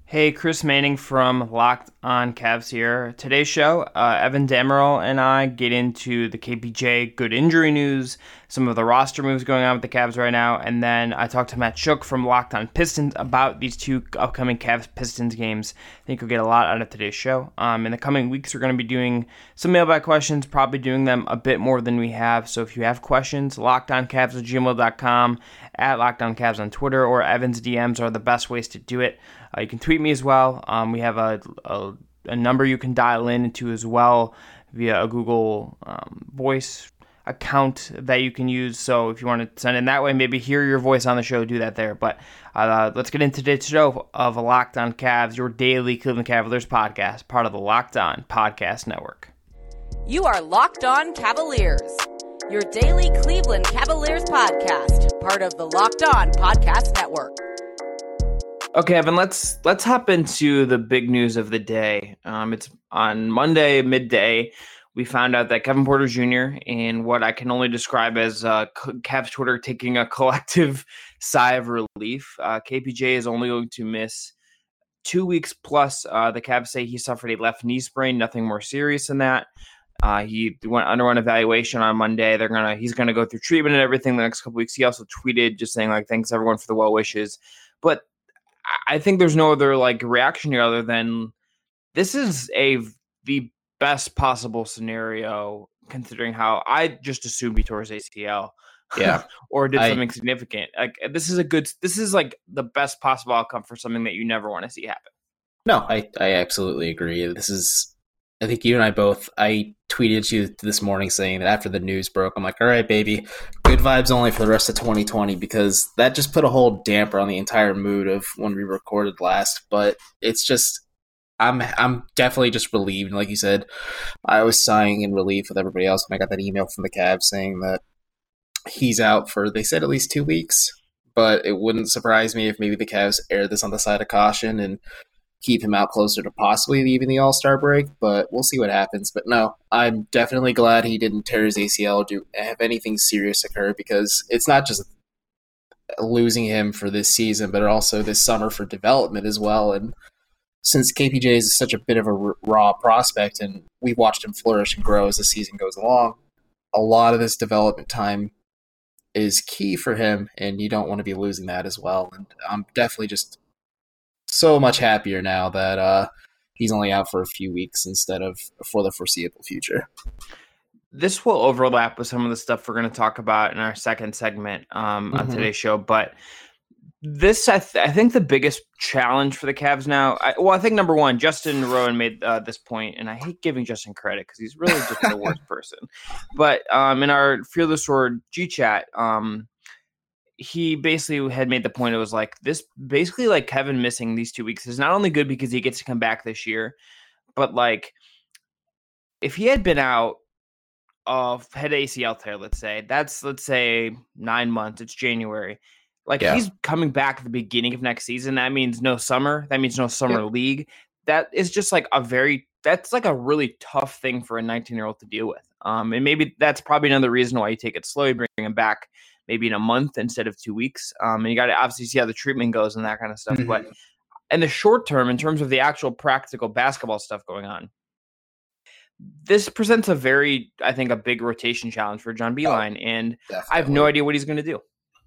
Hey, Chris Manning from Locked On Cavs here. Today's show, Evan Dammarell and I get into the KPJ good injury news, some of the roster moves going on with the Cavs right now, and then I talked to Matt Shook from Locked On Pistons about these two upcoming Cavs-Pistons games. I think you'll get a lot out of today's show. In the coming weeks, we're going to be doing some mailbag questions, probably doing them a bit more than we have. So if you have questions, lockedoncavs@gmail.com, at LockedOnCavs on Twitter, or Evan's DMs are the best ways to do it. You can tweet me as well. We have a number you can dial into as well via a Google Voice account that you can use. So if you want to send in that way, maybe hear your voice on the show, do that there. But let's get into today's show of Locked On Cavs, your daily Cleveland Cavaliers podcast, part of the Locked On Podcast Network. You are Locked On Cavaliers, your daily Cleveland Cavaliers podcast, part of the Locked On Podcast Network. Okay, Evan, let's hop into the big news of the day. It's on Monday midday. We found out that Kevin Porter Jr. in what I can only describe as Cavs Twitter taking a collective sigh of relief. KPJ is only going to miss 2 weeks plus. The Cavs say he suffered a left knee sprain, nothing more serious than that. He underwent evaluation on Monday. He's gonna go through treatment and everything the next couple weeks. He also tweeted just saying thanks everyone for the well wishes, but I think there's no other reaction here other than this is the best possible scenario considering how I just assumed he tore his ACL, or did something significant. This is the best possible outcome for something that you never want to see happen. No, I absolutely agree. I think you and I tweeted you this morning saying that after the news broke, I'm like, all right, baby, good vibes only for the rest of 2020, because that just put a whole damper on the entire mood of when we recorded last. But it's just, I'm definitely just relieved. Like you said, I was sighing in relief with everybody else when I got that email from the Cavs saying that he's out for, they said, at least 2 weeks. But it wouldn't surprise me if maybe the Cavs air this on the side of caution and keep him out closer to possibly even the All-Star break, but we'll see what happens. But no, I'm definitely glad he didn't tear his ACL or have anything serious occur, because it's not just losing him for this season, but also this summer for development as well. And since KPJ is such a bit of a raw prospect, and we've watched him flourish and grow as the season goes along, a lot of this development time is key for him, and you don't want to be losing that as well. And I'm definitely just so much happier now that he's only out for a few weeks instead of for the foreseeable future. This will overlap with some of the stuff we're going to talk about in our second segment on today's show. But this, I think the biggest challenge for the Cavs now, I think number one, Justin Rowan made this point, and I hate giving Justin credit because he's really just the worst person. But in our Fear the Sword G-Chat, he basically had made the point, it was this basically Kevin missing these 2 weeks is not only good because he gets to come back this year, but if he had been out of head ACL tear, let's say 9 months, it's January. He's coming back at the beginning of next season. That means no summer. That means no summer league. That is just that's a really tough thing for a 19-year-old to deal with. And maybe that's probably another reason why you take it slow, you bring him back maybe in a month instead of 2 weeks. And you got to obviously see how the treatment goes and that kind of stuff. Mm-hmm. But in the short term, in terms of the actual practical basketball stuff going on, this presents a big rotation challenge for John Beilein. And definitely. I have no idea what he's going to do.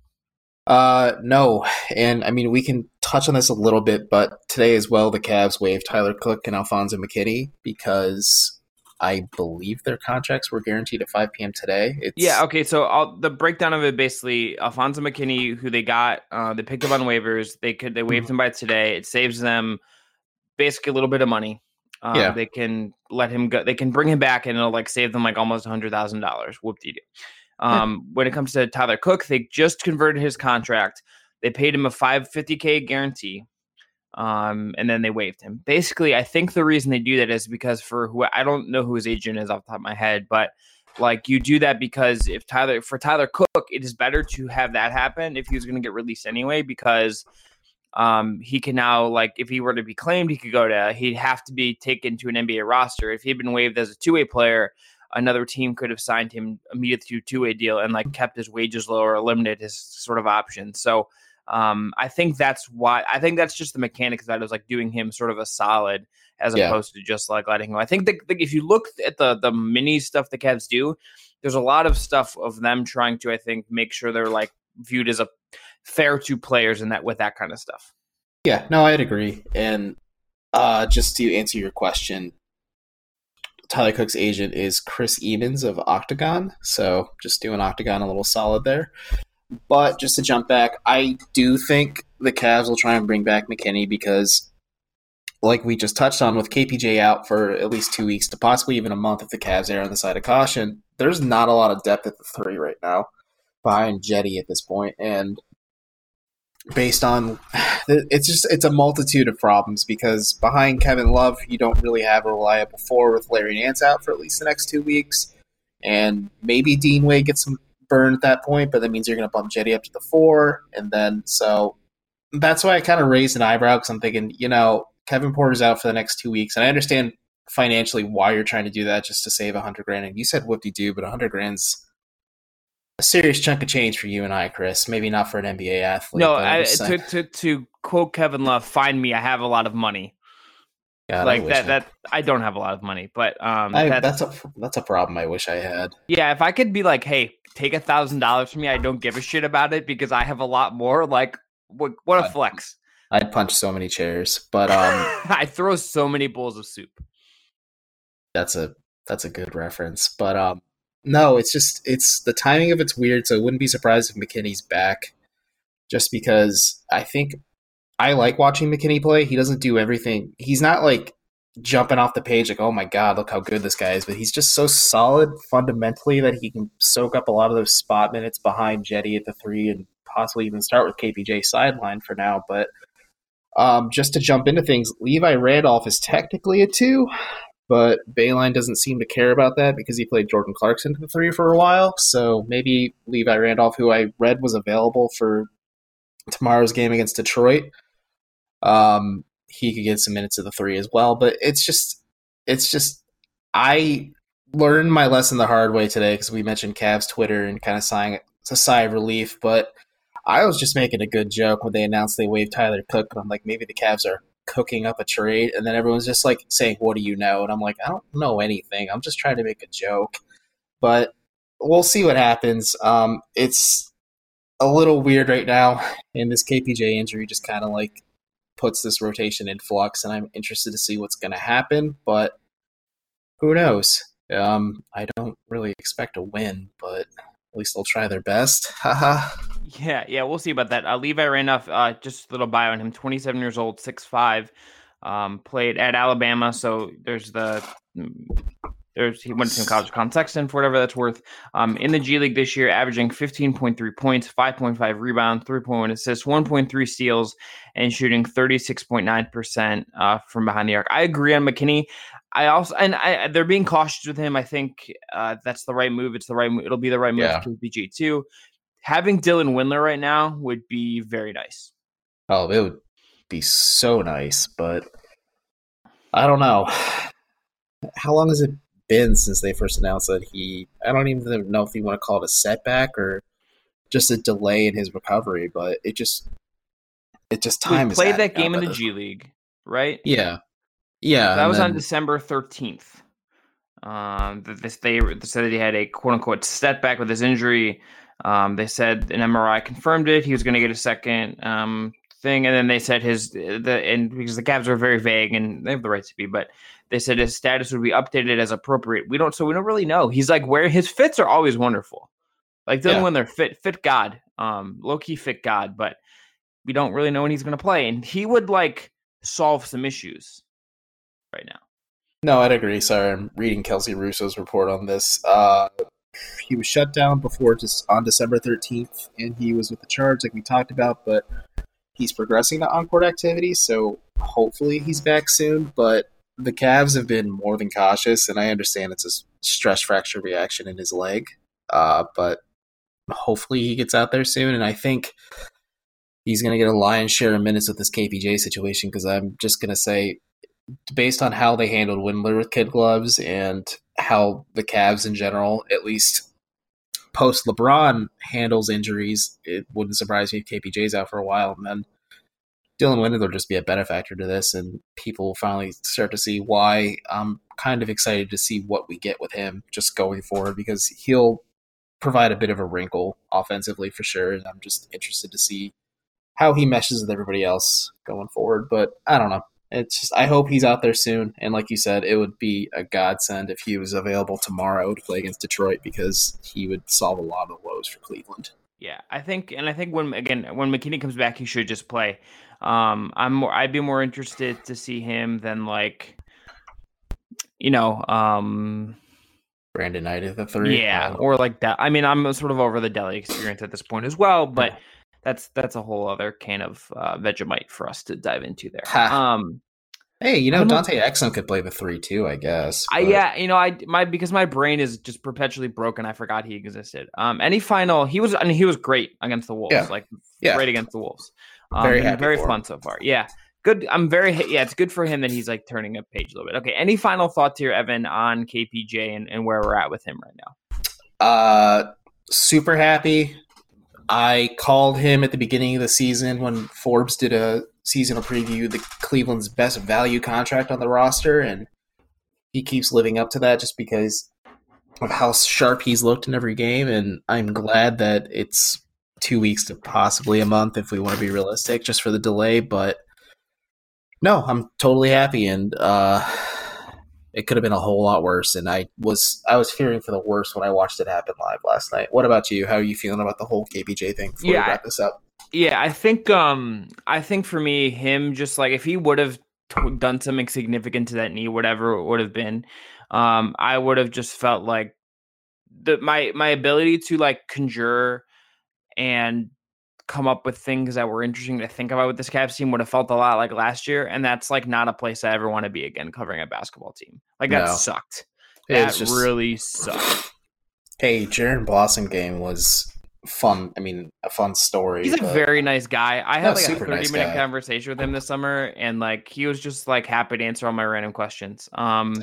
No. And I mean, we can touch on this a little bit, but today as well, the Cavs waived Tyler Cook and Alfonso McKinney because I believe their contracts were guaranteed at 5 p.m. today. Okay. So the breakdown of it, basically, Alfonso McKinney, who they got, they picked up on waivers. They waived him by today. It saves them basically a little bit of money. They can let him go. They can bring him back, and it'll save them almost $100,000. Whoop-de-doo. When it comes to Tyler Cook, they just converted his contract. They paid him a $550K guarantee. And then they waived him. Basically, I think the reason they do that is because I don't know who his agent is off the top of my head, but you do that because for Tyler Cook, it is better to have that happen if he was going to get released anyway, because he can now, if he were to be claimed, he'd have to be taken to an NBA roster. If he'd been waived as a two-way player, another team could have signed him immediately to a two-way deal and kept his wages low or eliminated his sort of options. So I think that's why. I think that's just the mechanics that is like doing him sort of a solid as opposed to just like letting him. I think if you look at the mini stuff the Cavs do, there's a lot of stuff of them trying to, I think, make sure they're like viewed as a fair to players and that with that kind of stuff. Yeah, no, I'd agree. And just to answer your question, Tyler Cook's agent is Chris Evans of Octagon, so just doing Octagon a little solid there. But just to jump back, I do think the Cavs will try and bring back McKinney because, like we just touched on, with KPJ out for at least 2 weeks to possibly even a month if the Cavs err on the side of caution, there's not a lot of depth at the 3 right now behind Jetty at this point. And based on it's a multitude of problems because behind Kevin Love, you don't really have a reliable 4 with Larry Nance out for at least the next 2 weeks. And maybe Dean Wade gets some burn at that point, but that means you're going to bump Jetty up to the 4. And then, so that's why I kind of raised an eyebrow because I'm thinking, Kevin Porter's out for the next 2 weeks. And I understand financially why you're trying to do that just to save $100,000. And you said whoop-de-doo, but $100,000's a serious chunk of change for you and I, Chris. Maybe not for an NBA athlete. No, to quote Kevin Love, "Find me. I have a lot of money." God, like that. I don't have a lot of money, but that's a problem. I wish I had. Yeah, if I could be like, "Hey, take $1,000 from me. I don't give a shit about it because I have a lot more." Like, what a flex! I'd punch so many chairs, but I throw so many bowls of soup. That's a good reference, but no, it's the timing of it's weird, so I wouldn't be surprised if McKinney's back just because I think I like watching McKinney play. He doesn't do everything. He's not like jumping off the page like, oh my God, look how good this guy is, but he's just so solid fundamentally that he can soak up a lot of those spot minutes behind Jetty at the 3 and possibly even start with KPJ sideline for now. But just to jump into things, Levi Randolph is technically a 2. But Beilein doesn't seem to care about that because he played Jordan Clarkson to the 3 for a while. So maybe Levi Randolph, who I read was available for tomorrow's game against Detroit, he could get some minutes of the 3 as well. But it's just I learned my lesson the hard way today because we mentioned Cavs Twitter and kind of sighing a sigh of relief. But I was just making a good joke when they announced they waived Tyler Cook. And I'm like, maybe the Cavs are cooking up a trade, and then everyone's just like saying, what do you know? And I'm like, I don't know anything. I'm just trying to make a joke. But we'll see what happens. It's a little weird right now, and this KPJ injury just kind of like puts this rotation in flux, and I'm interested to see what's going to happen, but who knows? I don't really expect a win, but at least they'll try their best. Haha. Yeah, we'll see about that. Levi Randolph, just a little bio on him, 27 years old, 6'5", played at Alabama, so he went to college con Sexton for whatever that's worth. In the G League this year, averaging 15.3 points, 5.5 rebounds, 3.1 assists, 1.3 steals, and shooting 36.9% from behind the arc. I agree on McKinney. They're being cautious with him. I think that's the right move. It's the right move. It'll be the right move for KPJ too. Having Dylan Windler right now would be very nice. Oh, it would be so nice, but I don't know. How long has it been since they first announced that I don't even know if you want to call it a setback or just a delay in his recovery, but it just time is played that game in the G League, right? Yeah. That was on December 13th. They said that he had a quote unquote setback with his injury. They said an MRI confirmed it. He was going to get a second thing, and then they said because the Cavs are very vague and they have the right to be, but they said his status would be updated as appropriate. We don't really know. He's like where his fits are always wonderful. Like then when they're fit God, low key fit God, but we don't really know when he's going to play, and he would like solve some issues right now. No, I'd agree. Sorry, I'm reading Kelsey Russo's report on this. He was shut down before just on December 13th, and he was with the Charge like we talked about, but he's progressing to on-court activity, so hopefully he's back soon. But the Cavs have been more than cautious, and I understand it's a stress fracture reaction in his leg, but hopefully he gets out there soon, and I think he's going to get a lion's share of minutes with this KPJ situation because I'm just going to say, based on how they handled Windler with kid gloves and how the Cavs in general, at least post LeBron handles injuries, it wouldn't surprise me if KPJ's out for a while, and then Dylan Windler will just be a benefactor to this, and people will finally start to see why I'm kind of excited to see what we get with him just going forward, because he'll provide a bit of a wrinkle offensively for sure, and I'm just interested to see how he meshes with everybody else going forward. But I don't know. It's just, I hope he's out there soon, and like you said, it would be a godsend if he was available tomorrow to play against Detroit, because he would solve a lot of the woes for Cleveland. Yeah, I think when McKinney comes back, he should just play. I'd be more interested to see him than Brandon Knight at the 3. Yeah, or like that. I mean, I'm sort of over the Delly experience at this point as well, but that's a whole other can of Vegemite for us to dive into there. Hey, Dante Exum could play the 3 too, I guess. Because my brain is just perpetually broken. I forgot he existed. He was great against the Wolves. Great against the Wolves. Very fun so far. Yeah. Good. It's good for him that he's like turning a page a little bit. Okay. Any final thoughts here, Evan, on KPJ and where we're at with him right now? Super happy. I called him at the beginning of the season when Forbes did a seasonal preview, the Cleveland's best value contract on the roster, and he keeps living up to that just because of how sharp he's looked in every game, and I'm glad that it's 2 weeks to possibly a month if we want to be realistic, just for the delay, but no, I'm totally happy, and it could have been a whole lot worse, and I was fearing for the worst when I watched it happen live last night. What about you? How are you feeling about the whole KPJ thing before we wrap this up? Yeah, I think for me, him just like if he would have done something significant to that knee, whatever it would have been, I would have just felt like my ability to like conjure and come up with things that were interesting to think about with this Cavs team would have felt a lot like last year, and that's like not a place I ever want to be again covering a basketball team. Like that sucked. That really sucked. Hey, Jaren Blossom game was fun. I mean, a fun story. He's a very nice guy. I had like a 30-minute conversation with him this summer, and like he was just like happy to answer all my random questions. But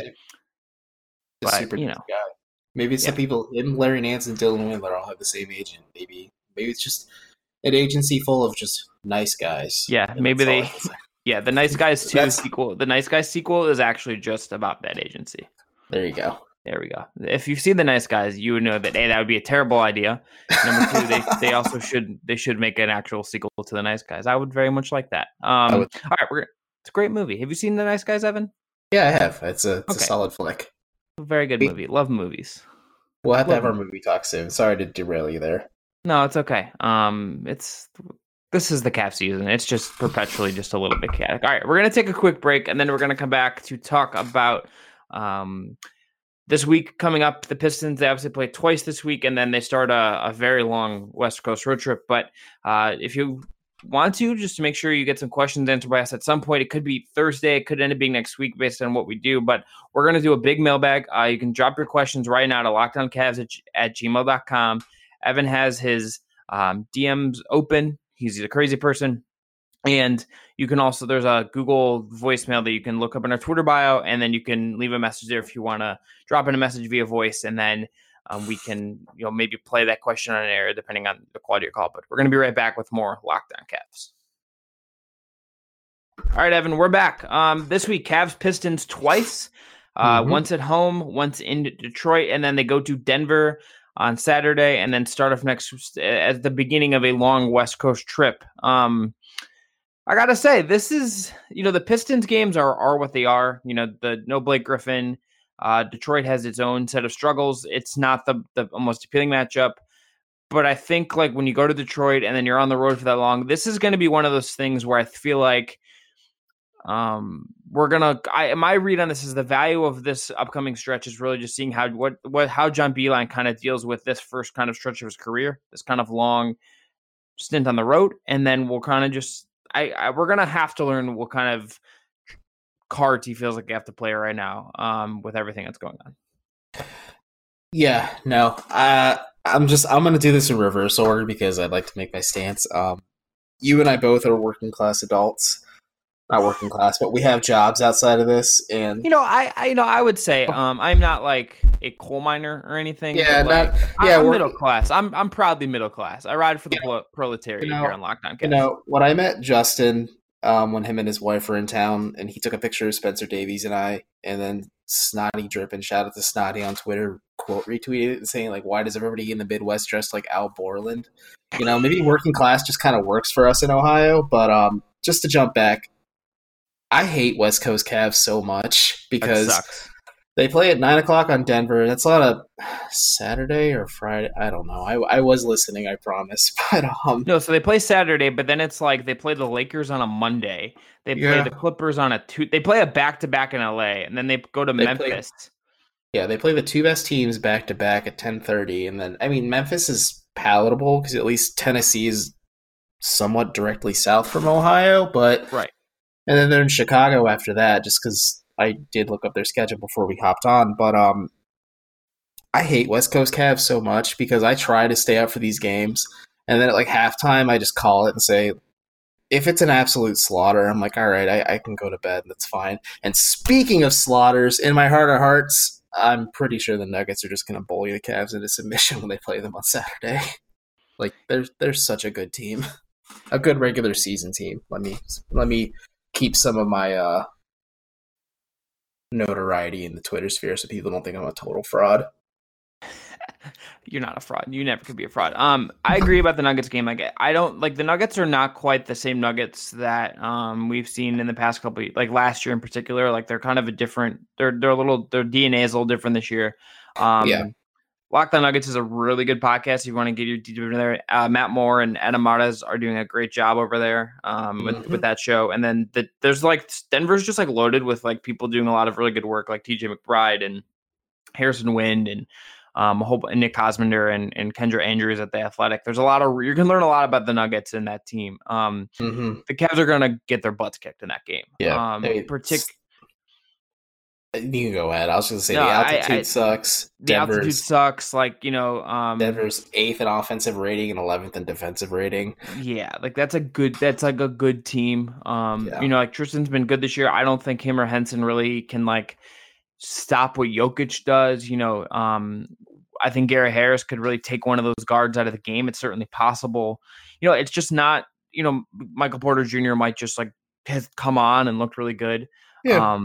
super nice guy. Maybe some people, him, Larry Nance, and Dylan Windler all have the same agent. Maybe it's just an agency full of just nice guys. Yeah, maybe they. Yeah, the Nice Guys 2 sequel. The Nice Guys sequel is actually just about that agency. There you go. There we go. If you've seen The Nice Guys, you would know that that would be a terrible idea. Number 2, they also should make an actual sequel to The Nice Guys. I would very much like that. All right, it's a great movie. Have you seen The Nice Guys, Evan? Yeah, I have. It's a solid flick. A very good movie. Love movies. We'll have to have our movie talk soon. Sorry to derail you there. No, it's okay. This is the Cavs season. It's just perpetually just a little bit chaotic. All right, we're gonna take a quick break, and then we're gonna come back to talk about this week coming up. The Pistons, they obviously play twice this week, and then they start a very long West Coast road trip. But if you want to, just to make sure you get some questions answered by us at some point, it could be Thursday, it could end up being next week based on what we do. But we're gonna do a big mailbag. You can drop your questions right now to lockedOnCavs@gmail.com. Evan has his DMs open. He's a crazy person. And you can also, there's a Google voicemail that you can look up in our Twitter bio, and then you can leave a message there if you want to drop in a message via voice, and then we can maybe play that question on air depending on the quality of your call. But we're going to be right back with more Locked On Cavs. All right, Evan, we're back. This week, Cavs Pistons twice. Once at home, once in Detroit, and then they go to Denver on Saturday, and then start off next at the beginning of a long West Coast trip. I gotta say, this is, the Pistons games are what they are. No Blake Griffin. Detroit has its own set of struggles. It's not the most appealing matchup, but I think like when you go to Detroit and then you're on the road for that long, this is going to be one of those things where I feel like my read on this is the value of this upcoming stretch is really just seeing how John Beilein kind of deals with this first kind of stretch of his career, this kind of long stint on the road, and then we'll kind of just we're gonna have to learn what kind of cards he feels like they have to play right now with everything that's going on. Yeah, no, I'm gonna do this in reverse order because I'd like to make my stance. You and I both are working class adults. Not working class, but we have jobs outside of this, and I would say I'm not like a coal miner or anything. Yeah, but, like, yeah, I'm middle class. I'm proudly middle class. I ride for the proletariat here on Locked On Cavs. When I met Justin, when him and his wife were in town, and he took a picture of Spencer Davies and I, and then Snotty Drippin, shout out to Snotty on Twitter, quote retweeted it saying, like, why does everybody in the Midwest dress like Al Borland? Maybe working class just kind of works for us in Ohio, but just to jump back, I hate West Coast Cavs so much because they play at 9 o'clock on Denver. That's on a Saturday or Friday. I don't know. I was listening, I promise. But no, so they play Saturday, but then it's like they play the Lakers on a Monday. They play the Clippers on they play a back-to-back in LA, and then they go to Memphis. They play the two best teams back-to-back at 10:30. And then, Memphis is palatable because at least Tennessee is somewhat directly south from Ohio. But right. And then they're in Chicago after that, just because I did look up their schedule before we hopped on. But I hate West Coast Cavs so much because I try to stay up for these games. And then at like halftime, I just call it and say, if it's an absolute slaughter, I'm like, all right, I can go to bed. That's fine. And speaking of slaughters, in my heart of hearts, I'm pretty sure the Nuggets are just going to bully the Cavs into submission when they play them on Saturday. Like, they're such a good team. A good regular season team. Let me keep some of my notoriety in the Twitter sphere so people don't think I'm a total fraud. You're not a fraud. You never could be a fraud. I agree about the Nuggets game. Like, I don't like the Nuggets are not quite the same Nuggets that we've seen in the past couple of, like last year in particular. Like, they're kind of a different. Their DNA is a little different this year. Locked On Nuggets is a really good podcast if you want to get your deep into there. Matt Moore and Adam Martas are doing a great job over there with that show. And then there's like Denver's just like loaded with like people doing a lot of really good work, like TJ McBride and Harrison Wind and and Nick Cosmender and Kendra Andrews at The Athletic. There's you can learn a lot about the Nuggets in that team. The Cavs are going to get their butts kicked in that game. Yeah. You can go ahead. I was going to say the altitude sucks. The altitude sucks. Like, Denver's 8th in offensive rating and 11th in defensive rating. Yeah, like that's a good team. Like Tristan's been good this year. I don't think him or Henson really can like stop what Jokic does. I think Garrett Harris could really take one of those guards out of the game. It's certainly possible. It's just not. Michael Porter Jr. might just like has come on and looked really good. Yeah.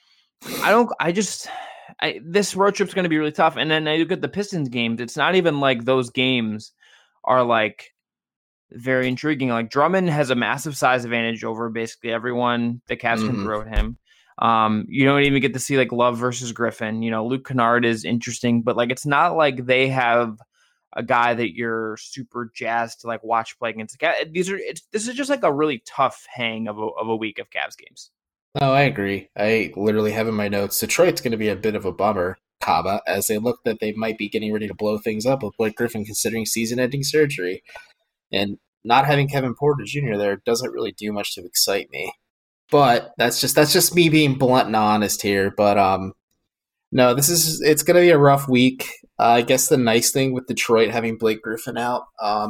This road trip's going to be really tough. And then I look at the Pistons games. It's not even like those games are like very intriguing. Like Drummond has a massive size advantage over basically everyone the Cavs can throw at him. You don't even get to see like Love versus Griffin. Luke Kennard is interesting, but like, it's not like they have a guy that you're super jazzed to like watch play against the Cavs. This is just like a really tough hang of a week of Cavs games. No, I agree. I literally have in my notes, Detroit's going to be a bit of a bummer, as they look that they might be getting ready to blow things up with Blake Griffin considering season-ending surgery. And not having Kevin Porter Jr. there doesn't really do much to excite me. But that's just me being blunt and honest here. But no, it's going to be a rough week. I guess the nice thing with Detroit having Blake Griffin out,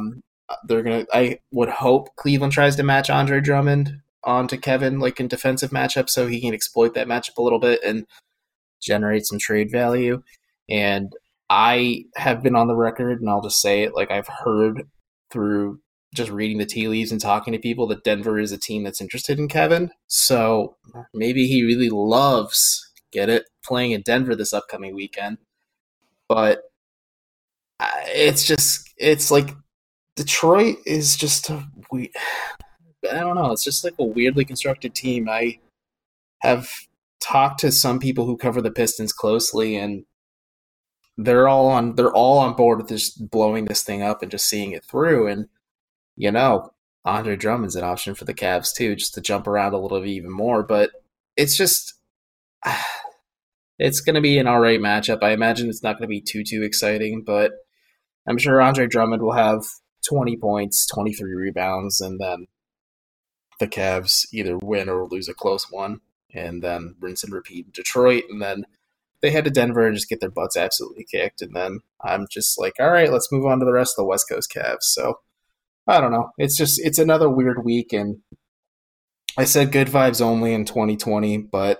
I would hope Cleveland tries to match Andre Drummond onto Kevin like in defensive matchups so he can exploit that matchup a little bit and generate some trade value. And I have been on the record, and I'll just say it, like I've heard through just reading the tea leaves and talking to people that Denver is a team that's interested in Kevin. So maybe he really loves playing in Denver this upcoming weekend. But it's like Detroit is just I don't know. It's just like a weirdly constructed team. I have talked to some people who cover the Pistons closely, and they're all on board with just blowing this thing up and just seeing it through. And Andre Drummond's an option for the Cavs too, just to jump around a little bit even more. But it's just it's going to be an all right matchup. I imagine it's not going to be too exciting, but I'm sure Andre Drummond will have 20 points, 23 rebounds, and then the Cavs either win or lose a close one, and then rinse and repeat in Detroit, and then they head to Denver and just get their butts absolutely kicked, and then I'm just like, all right, let's move on to the rest of the West Coast Cavs. So, I don't know. It's another weird week, and I said good vibes only in 2020, but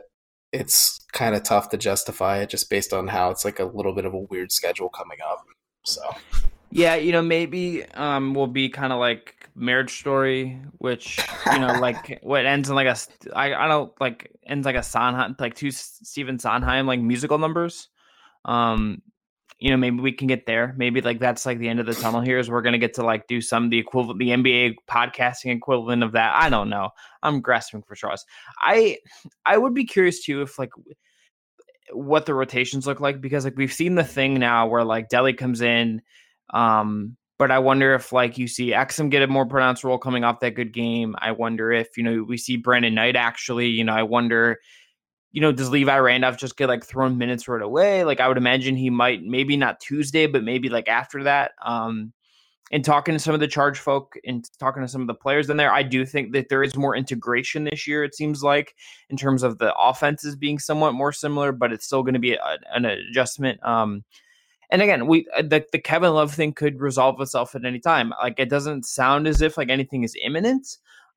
it's kind of tough to justify it just based on how it's like a little bit of a weird schedule coming up. So Yeah, maybe will be kind of like Marriage Story, which like what ends in like I don't like ends like a Sondheim, like two Stephen Sondheim like musical numbers. Maybe we can get there. Maybe like that's like the end of the tunnel here is we're gonna get to like do some the equivalent, the NBA podcasting equivalent of that. I don't know. I'm grasping for straws. I would be curious too if like what the rotations look like, because like we've seen the thing now where like Delly comes in. But I wonder if like you see Exum get a more pronounced role coming off that good game. I wonder if, we see Brandon Knight actually, I wonder, does Levi Randolph just get like thrown minutes right away? Like I would imagine he might, maybe not Tuesday, but maybe like after that. And talking to some of the Charge folk and talking to some of the players in there, I do think that there is more integration this year, it seems like, in terms of the offenses being somewhat more similar, but it's still going to be an adjustment. And again, the Kevin Love thing could resolve itself at any time. Like it doesn't sound as if like anything is imminent.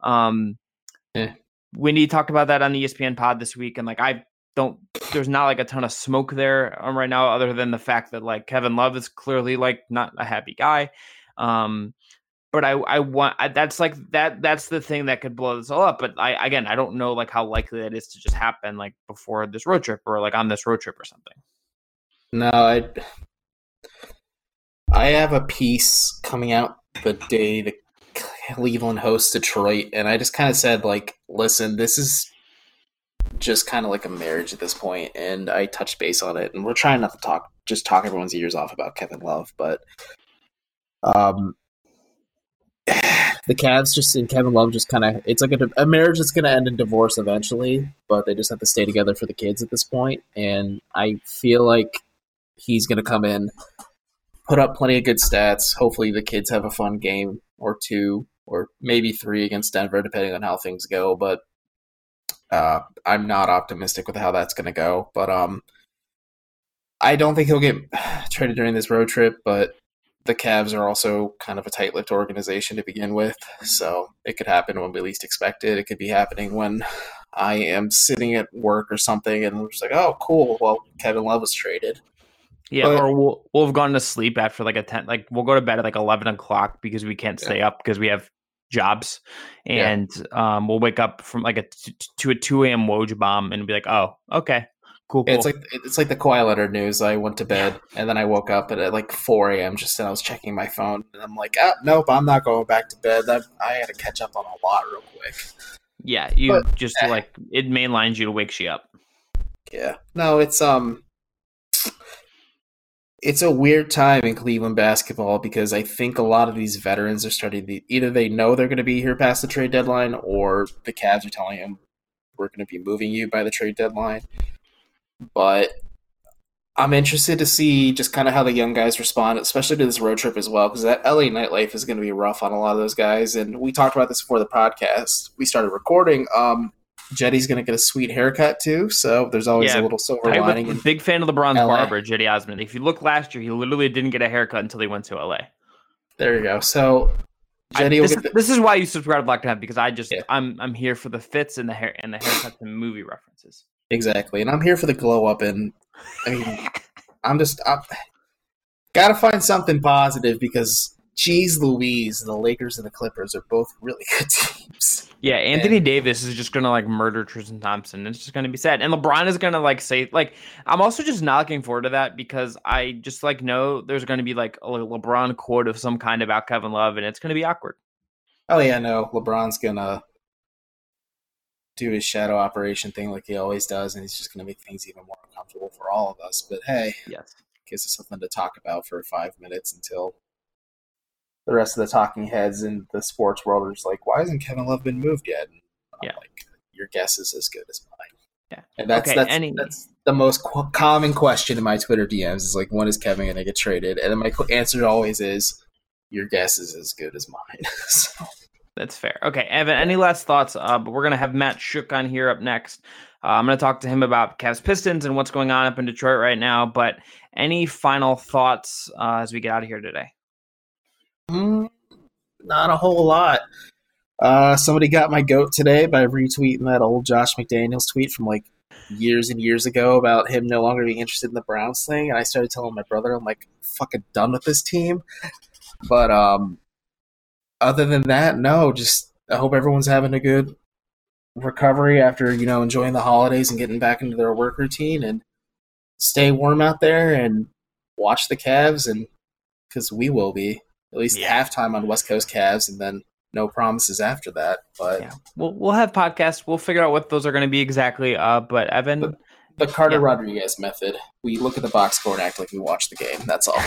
Wendy talked about that on the ESPN pod this week, and like there's not like a ton of smoke there right now, other than the fact that like Kevin Love is clearly like not a happy guy. But that's the thing that could blow this all up. But I don't know like how likely that is to just happen like before this road trip or like on this road trip or something. No, I have a piece coming out the day the Cleveland hosts Detroit, and I just kind of said, like, listen, this is just kind of like a marriage at this point, and I touched base on it, and we're trying not to talk everyone's ears off about Kevin Love, but the Cavs just and Kevin Love just kind of, it's like a marriage that's going to end in divorce eventually, but they just have to stay together for the kids at this point, and I feel like he's going to come in, put up plenty of good stats. Hopefully the kids have a fun game or two or maybe three against Denver, depending on how things go. But I'm not optimistic with how that's going to go. But I don't think he'll get traded during this road trip. But the Cavs are also kind of a tight-lipped organization to begin with. So it could happen when we least expect it. It could be happening when I am sitting at work or something and I'm just like, oh, cool. Well, Kevin Love was traded. Yeah, or we'll have gone to sleep after like 10, like we'll go to bed at like 11 o'clock because we can't stay up because we have jobs, and we'll wake up from like to a 2 a.m. Woj bomb and be like, oh, okay, cool. It's like the Kawhi Leonard news. I went to bed and then I woke up at like 4 a.m. just and I was checking my phone and I'm like, nope, I'm not going back to bed. I had to catch up on a lot real quick. Yeah, like it mainlines you to wake you up. Yeah, no, it's a weird time in Cleveland basketball because I think a lot of these veterans are starting to either they know they're going to be here past the trade deadline or the Cavs are telling them we're going to be moving you by the trade deadline. But I'm interested to see just kind of how the young guys respond, especially to this road trip as well, because that LA nightlife is going to be rough on a lot of those guys. And we talked about this before the podcast. We started recording. Jetty's going to get a sweet haircut too, so there's always a little silver lining. Big fan of LeBron's barber, Jetty Osmond. If you look last year, he literally didn't get a haircut until he went to LA. There you go. So Jetty this is why you subscribe to Locked On, because I'm here for the fits and the hair and the haircuts and movie references. Exactly, and I'm here for the glow up. And I mean, I'm gotta find something positive because. Geez Louise, the Lakers and the Clippers are both really good teams. Yeah, Anthony Davis is just going to like murder Tristan Thompson. It's just going to be sad. And LeBron is going to like say, like, I'm also just not looking forward to that because I just like know there's going to be like a LeBron quote of some kind about Kevin Love and it's going to be awkward. Oh, yeah, no. LeBron's going to do his shadow operation thing like he always does, and he's just going to make things even more uncomfortable for all of us. But hey, yes, gives us something to talk about for 5 minutes until the rest of the talking heads in the sports world are just like, why hasn't Kevin Love been moved yet? And I'm like, your guess is as good as mine. Yeah. And that's the most common question in my Twitter DMs is like, when is Kevin going to get traded? And then my answer always is, your guess is as good as mine. So. That's fair. Okay, Evan, any last thoughts? But we're going to have Matt Shook on here up next. I'm going to talk to him about Cavs Pistons and what's going on up in Detroit right now. But any final thoughts as we get out of here today? Not a whole lot. Somebody got my goat today by retweeting that old Josh McDaniels tweet from like years and years ago about him no longer being interested in the Browns thing, and I started telling my brother, I'm like, fucking done with this team. But other than that, no, just I hope everyone's having a good recovery after, enjoying the holidays and getting back into their work routine, and stay warm out there and watch the Cavs, and because we will be at least halftime on West Coast Cavs, and then no promises after that. But yeah, we'll have podcasts. We'll figure out what those are going to be exactly. But Evan, the Carter Rodriguez method. We look at the box score and act like we watched the game. That's all.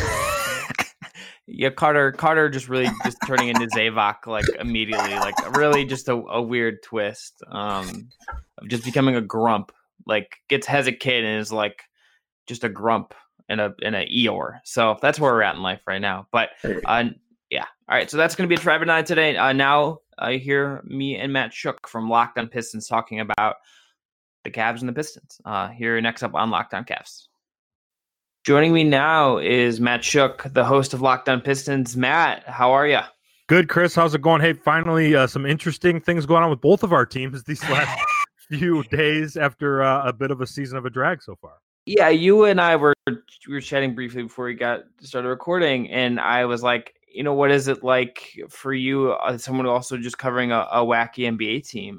Yeah, Carter just really just turning into Zavok like immediately, like really just a weird twist of just becoming a grump. Like has a kid and is like just a grump and a Eeyore. So that's where we're at in life right now. But yeah, all right. So that's going to be it for Evan and I today. Now I hear me and Matt Shook from Locked On Pistons talking about the Cavs and the Pistons. Here next up on Locked On Cavs. Joining me now is Matt Shook, the host of Locked On Pistons. Matt, how are you? Good, Chris. How's it going? Hey, finally, some interesting things going on with both of our teams these last few days after a bit of a season of a drag so far. Yeah, you and I were chatting briefly before we started recording, and I was like, what is it like for you, someone also just covering a wacky NBA team?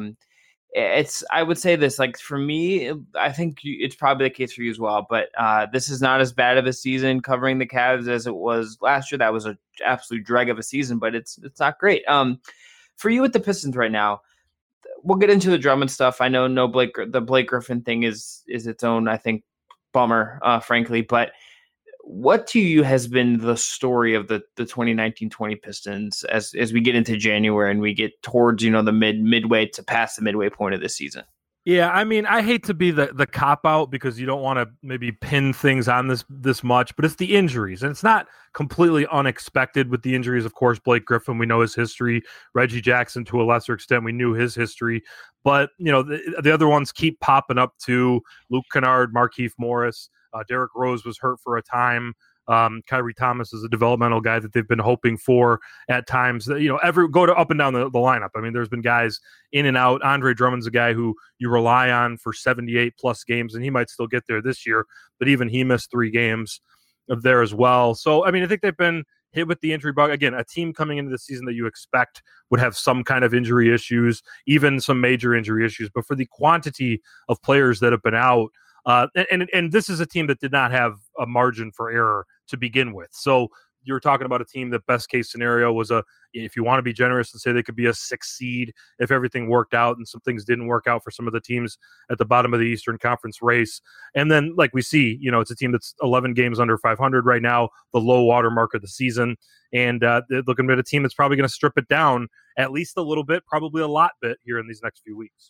I would say this, like for me, I think it's probably the case for you as well, but this is not as bad of a season covering the Cavs as it was last year. That was an absolute drag of a season, but it's not great. For you with the Pistons right now, we'll get into the Drummond stuff. I know the Blake Griffin thing is its own, I think, bummer, frankly, but what to you has been the story of the 2019-20 Pistons as we get into January and we get towards, the midway to past the midway point of this season? Yeah, I mean, I hate to be the cop-out because you don't want to maybe pin things on this much, but it's the injuries. And it's not completely unexpected with the injuries. Of course, Blake Griffin, we know his history. Reggie Jackson, to a lesser extent, we knew his history. But, the other ones keep popping up too. Luke Kennard, Markieff Morris. Derrick Rose was hurt for a time. Kyrie Thomas is a developmental guy that they've been hoping for at times. Go to up and down the lineup. I mean, there's been guys in and out. Andre Drummond's a guy who you rely on for 78 plus games, and he might still get there this year. But even he missed 3 games there as well. So, I mean, I think they've been hit with the injury bug. Again, a team coming into the season that you expect would have some kind of injury issues, even some major injury issues. But for the quantity of players that have been out, and this is a team that did not have a margin for error to begin with. So you're talking about a team that best case scenario was if you want to be generous and say they could be a 6 seed if everything worked out and some things didn't work out for some of the teams at the bottom of the Eastern Conference race. And then like we see, it's a team that's 11 games under 500 right now, the low water mark of the season. And they're looking at a team that's probably going to strip it down at least a little bit, probably a lot bit here in these next few weeks.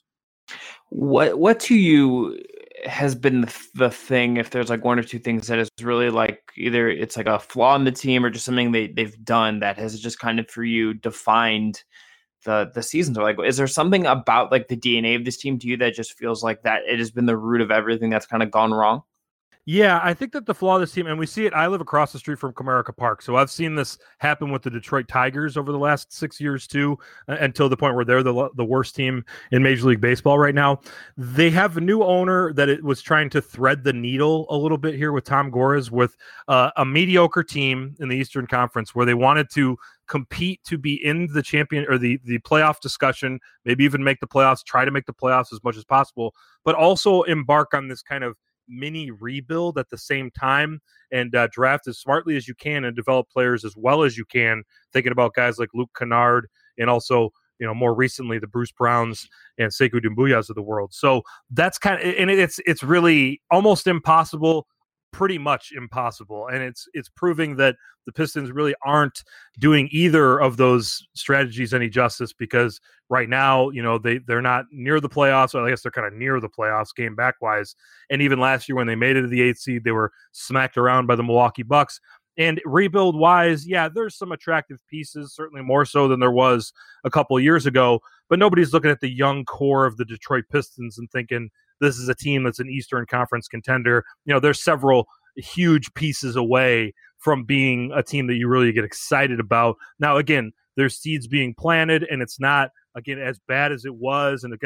What to you has been the thing, if there's like one or two things that is really like either it's like a flaw in the team or just something they've done that has just kind of for you defined the seasons? Or like, is there something about like the DNA of this team to you that just feels like that it has been the root of everything that's kind of gone wrong? Yeah, I think that the flaw of this team, and we see it, I live across the street from Comerica Park, so I've seen this happen with the Detroit Tigers over the last 6 years too, until the point where they're the worst team in Major League Baseball right now. They have a new owner that it was trying to thread the needle a little bit here with Tom Gores, with a mediocre team in the Eastern Conference where they wanted to compete to be in the champion or the playoff discussion, maybe even make the playoffs, try to make the playoffs as much as possible, but also embark on this kind of mini rebuild at the same time and draft as smartly as you can and develop players as well as you can, thinking about guys like Luke Kennard and also, more recently the Bruce Browns and Sekou Doumbouya's of the world. So that's kind of, and it's really almost impossible, pretty much impossible. And it's proving that the Pistons really aren't doing either of those strategies any justice, because right now, they're not near the playoffs. Or I guess they're kind of near the playoffs game back wise. And even last year when they made it to the 8th seed, they were smacked around by the Milwaukee Bucks. And rebuild wise, yeah, there's some attractive pieces, certainly more so than there was a couple of years ago. But nobody's looking at the young core of the Detroit Pistons and thinking this is a team that's an Eastern Conference contender. There's several huge pieces away from being a team that you really get excited about. Now, again, there's seeds being planted, and it's not, again, as bad as it was. And the guys,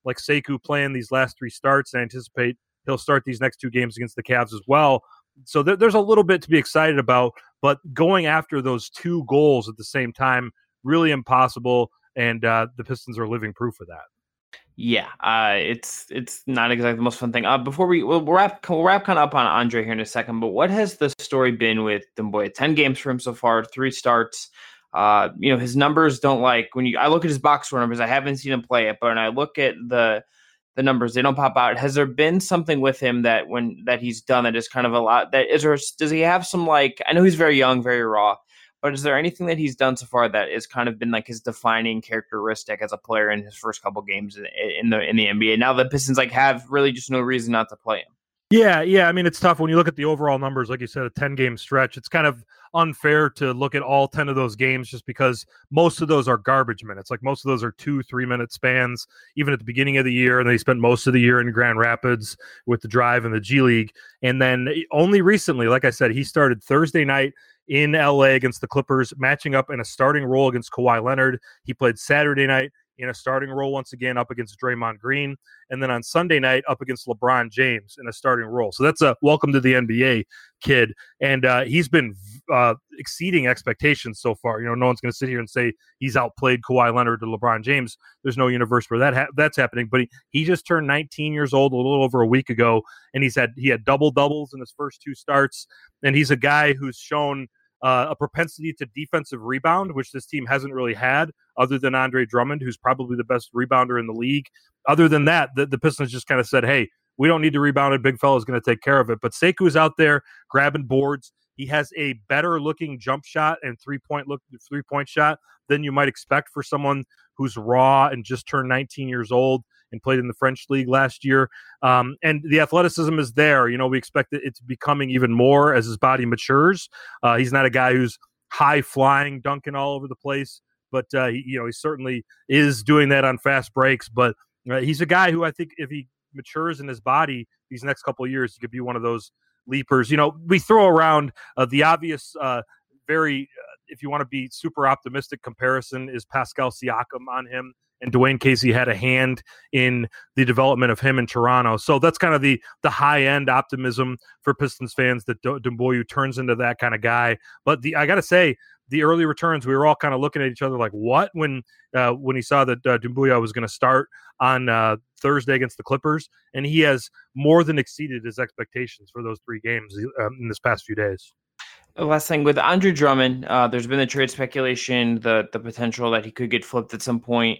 like Sekou playing these last 3 starts, and I anticipate he'll start these next 2 games against the Cavs as well. So there's a little bit to be excited about, but going after those 2 goals at the same time, really impossible, and the Pistons are living proof of that. Yeah, it's not exactly the most fun thing. Before we'll wrap kind of up on Andre here in a second, but what has the story been with Doumbouya? 10 games for him so far, 3 starts. His numbers don't I look at his box score numbers, I haven't seen him play it, but when I look at the numbers, they don't pop out. Has there been something with him that he's done that is kind of a lot? Does he have some, I know he's very young, very raw, but is there anything that he's done so far that has kind of been like his defining characteristic as a player in his first couple games in the NBA? Now the Pistons have really just no reason not to play him. Yeah. I mean, it's tough when you look at the overall numbers. Like you said, a 10-game stretch. It's kind of unfair to look at all 10 of those games just because most of those are garbage minutes. Like most of those are 2-3 minute spans, even at the beginning of the year. And they spent most of the year in Grand Rapids with the Drive and the G League. And then only recently, like I said, he started Thursday night in LA against the Clippers, matching up in a starting role against Kawhi Leonard. He played Saturday night in a starting role once again up against Draymond Green, and then on Sunday night up against LeBron James in a starting role. So that's a welcome to the NBA kid, and he's been exceeding expectations so far. No one's going to sit here and say he's outplayed Kawhi Leonard or LeBron James. There's no universe where that's happening, but he just turned 19 years old a little over a week ago, and he had double-doubles in his first 2 starts, and he's a guy who's shown a propensity to defensive rebound, which this team hasn't really had other than Andre Drummond, who's probably the best rebounder in the league. Other than that, the Pistons just kind of said, hey, we don't need to rebound it. Big fella's going to take care of it. But Sekou is out there grabbing boards. He has a better looking jump shot and three-point shot than you might expect for someone who's raw and just turned 19 years old and played in the French league last year. And the athleticism is there. We expect it's becoming even more as his body matures. He's not a guy who's high flying, dunking all over the place, but he certainly is doing that on fast breaks. But he's a guy who I think if he matures in his body these next couple of years, he could be one of those leapers. We throw around the obvious, if you want to be super optimistic comparison, is Pascal Siakam on him. And Dwayne Casey had a hand in the development of him in Toronto. So that's kind of the high-end optimism for Pistons fans that Doumbouya turns into that kind of guy. But I got to say, the early returns, we were all kind of looking at each other like, what? When he saw that Doumbouya was going to start on Thursday against the Clippers, and he has more than exceeded his expectations for those 3 games in this past few days. Last thing with Andre Drummond, there's been the trade speculation, the potential that he could get flipped at some point.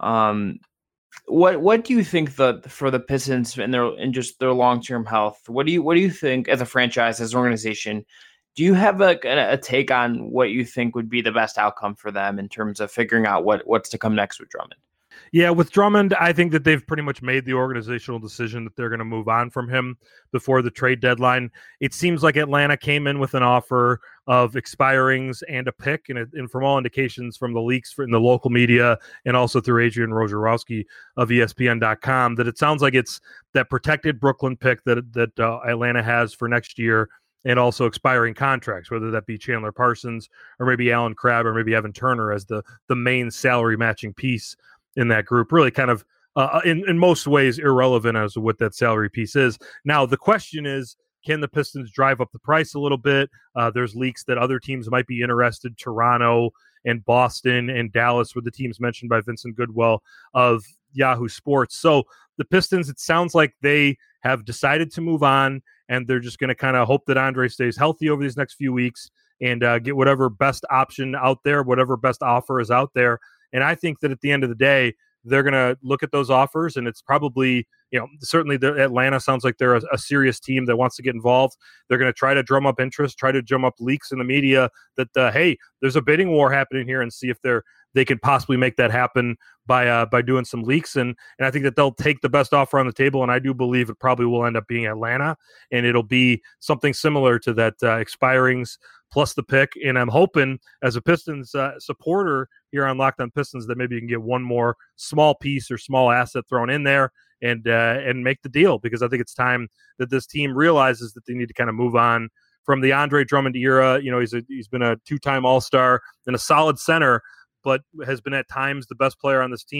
What do you think for the Pistons and just their long-term health? What do you think as a franchise, as an organization? Do you have a take on what you think would be the best outcome for them in terms of figuring out what's to come next with Drummond? Yeah, with Drummond, I think that they've pretty much made the organizational decision that they're going to move on from him before the trade deadline. It seems like Atlanta came in with an offer of expirings and a pick, and from all indications from the leaks in the local media and also through Adrian Wojnarowski of ESPN.com, that it sounds like it's that protected Brooklyn pick that Atlanta has for next year, and also expiring contracts, whether that be Chandler Parsons or maybe Alan Crabb or maybe Evan Turner as the main salary matching piece in that group. Really kind of in most ways irrelevant as to what that salary piece is. Now, the question is, can the Pistons drive up the price a little bit? There's leaks that other teams might be interested. Toronto and Boston and Dallas were the teams mentioned by Vincent Goodwell of Yahoo Sports. So the Pistons, it sounds like they have decided to move on, and they're just going to kind of hope that Andre stays healthy over these next few weeks and get whatever best option out there, whatever best offer is out there. And I think that at the end of the day, they're going to look at those offers, and it's probably, certainly Atlanta sounds like they're a serious team that wants to get involved. They're going to try to drum up interest, try to drum up leaks in the media that, hey, there's a bidding war happening here, and see if they could possibly make that happen by doing some leaks. And I think that they'll take the best offer on the table, and I do believe it probably will end up being Atlanta, and it'll be something similar to that expirings plus the pick. And I'm hoping, as a Pistons supporter here on Locked On Pistons, that maybe you can get one more small piece or small asset thrown in there and make the deal, because I think it's time that this team realizes that they need to kind of move on from the Andre Drummond era. He's been a 2-time All-Star and a solid center, but has been at times the best player on this team.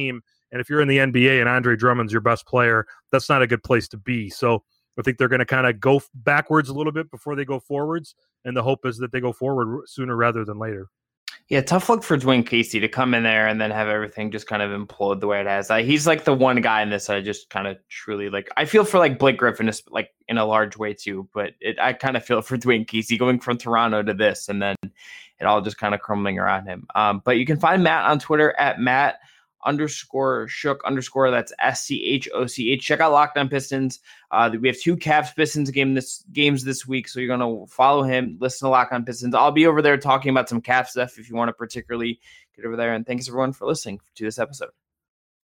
And if you're in the NBA and Andre Drummond's your best player, that's not a good place to be. So I think they're going to kind of go backwards a little bit before they go forwards. And the hope is that they go forward sooner rather than later. Yeah, tough luck for Dwayne Casey to come in there and then have everything just kind of implode the way it has. He's like the one guy in this I just kind of truly like. I feel for like Blake Griffin is like in a large way too, but I kind of feel for Dwayne Casey going from Toronto to this and then it all just kind of crumbling around him. But you can find Matt on Twitter at Matt_Shook_. That's SCHOCH. Check out Locked On Pistons. We have 2 Cavs Pistons games this week, so you're going to follow him, listen to Locked On Pistons. I'll be over there talking about some Cavs stuff if you want to particularly get over there. And thanks everyone for listening to this episode.